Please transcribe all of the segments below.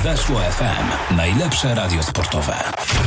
Weszło FM. Najlepsze radio sportowe.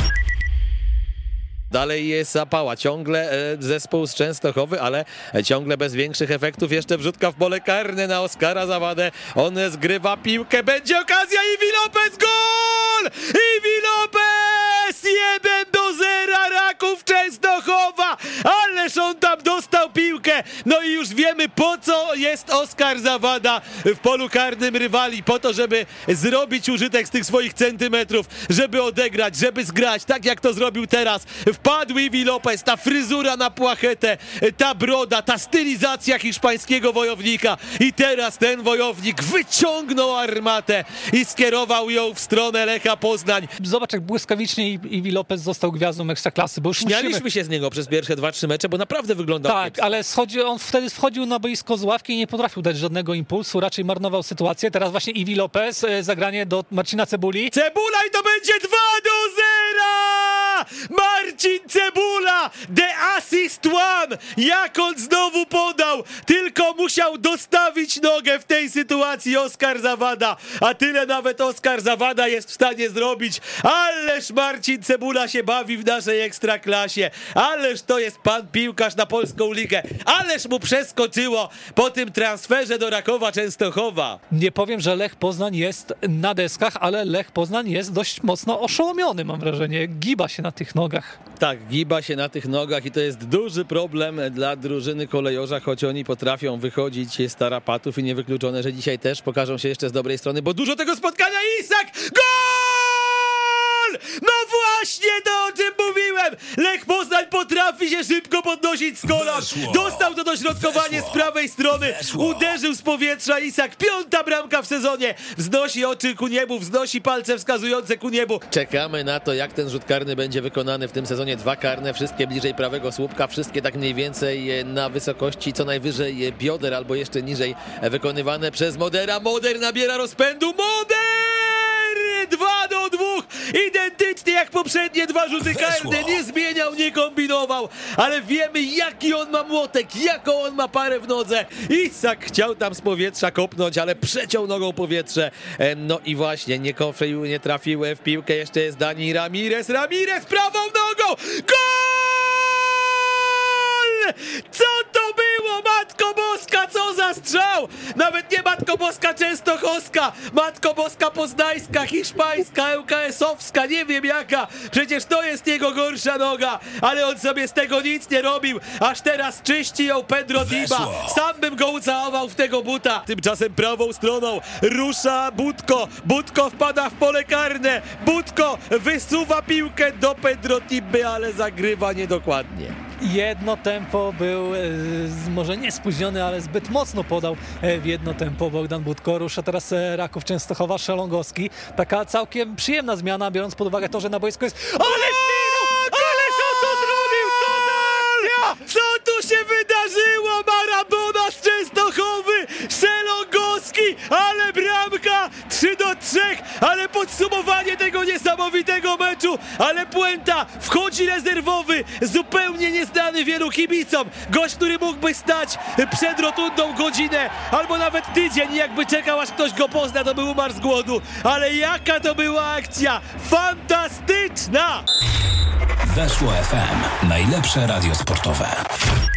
Dalej jest zapała, ciągle zespół z Częstochowy, ale ciągle bez większych efektów. Jeszcze wrzutka w pole karne na Oskara Zawadę. On zgrywa piłkę, będzie okazja, Iwi Lopez, gol! Iwi Lopez! 1-0, Raków Częstochowa! Ależ on tam dostał piłkę. No i już wiemy, po co jest Oskar Zawada w polu karnym rywali. Po to, żeby zrobić użytek z tych swoich centymetrów, żeby odegrać, żeby zgrać, tak jak to zrobił teraz. Wpadł Iwi Lopez, ta fryzura na płachetę, ta broda, ta stylizacja hiszpańskiego wojownika. I teraz ten wojownik wyciągnął armatę i skierował ją w stronę Lecha Poznań. Zobacz, jak błyskawicznie Iwi Lopez został gwiazdą Ekstraklasy. Bo już śmialiśmy się z niego przez pierwsze 2-3 mecze, bo naprawdę wyglądał tak, kiepsko. ale on wtedy wchodził na boisko z ławki i nie potrafił dać żadnego impulsu, raczej marnował sytuację. Teraz właśnie Iwi Lopez, zagranie do Marcina Cebuli. Cebula i to będzie 2-0! Marcin Cebula, the assist one! Jak on znowu podał, tylko musiał dostawić nogę w tej sytuacji Oskar Zawada, a tyle nawet Oskar Zawada jest w stanie zrobić. Ależ Marcin Cebula się bawi w naszej Ekstraklasie, ależ to jest pan piłkarz na polską ligę, ależ mu przeskoczyło po tym transferze do Rakowa Częstochowa. Nie powiem, że Lech Poznań jest na deskach, ale Lech Poznań jest dość mocno oszołomiony, mam wrażenie. Giba się na tych nogach. Tak, giba się na tych nogach i to jest duży problem dla drużyny kolejorza, choć oni potrafią wychodzić z tarapatów i niewykluczone, że dzisiaj też pokażą się jeszcze z dobrej strony, bo dużo tego spotkania. Isak! Gol! No właśnie to, o czym mówiłem! Lech Poznań potrafi się szybko podnosić z kolan. Dostał to dośrodkowanie z prawej strony. Uderzył z powietrza Isak. 5. bramka w sezonie. Wznosi oczy ku niebu, wznosi palce wskazujące ku niebu. Czekamy na to, jak ten rzut karny będzie wykonany w tym sezonie. 2 karne, wszystkie bliżej prawego słupka, wszystkie tak mniej więcej na wysokości co najwyżej bioder albo jeszcze niżej, wykonywane przez Modera. Moder nabiera rozpędu. Moder! 2-2, identycznie jak poprzednie 2 rzuty karne, nie zmieniał, nie kombinował, ale wiemy, jaki on ma młotek, jaką on ma parę w nodze. Isak chciał tam z powietrza kopnąć, ale przeciął nogą powietrze, no i właśnie nie trafił w piłkę. Jeszcze jest Dani Ramirez prawą nogą, gol! Co to było, Matko Boska, co za strzał! Nawet nie Matko Boska Częstochowska, Matko Boska Poznańska, hiszpańska, ŁKS-owska, nie wiem jaka, przecież to jest jego gorsza noga, ale on sobie z tego nic nie robił, aż teraz czyści ją Pedro Diba. Sam bym go ucałował w tego buta. Tymczasem prawą stroną rusza Budko wpada w pole karne, Budko wysuwa piłkę do Pedro Tiby, ale zagrywa niedokładnie. Jedno tempo był, może nie spóźniony, ale zbyt mocno podał w jedno tempo Bogdan Budko. Rusza teraz Raków Częstochowa, Szelongowski. Taka całkiem przyjemna zmiana, biorąc pod uwagę to, że na boisku jest... Ależ minął! Ależ on to zrobił! Co za akcja! Co tu się wydarzyło? Maradona z Częstochowy, Szelongowski, ale bramka 3-3, ale podsumowanie tego niesamowitego meczu, ale puenta, wchodzi rezerwowy, zupełnie nieznany wielu kibicom, gość, który mógłby stać przed rotundą godzinę, albo nawet tydzień, jakby czekał, aż ktoś go pozna, to by umarł z głodu, ale jaka to była akcja, fantastyczna! Weszło FM. Najlepsze radio sportowe.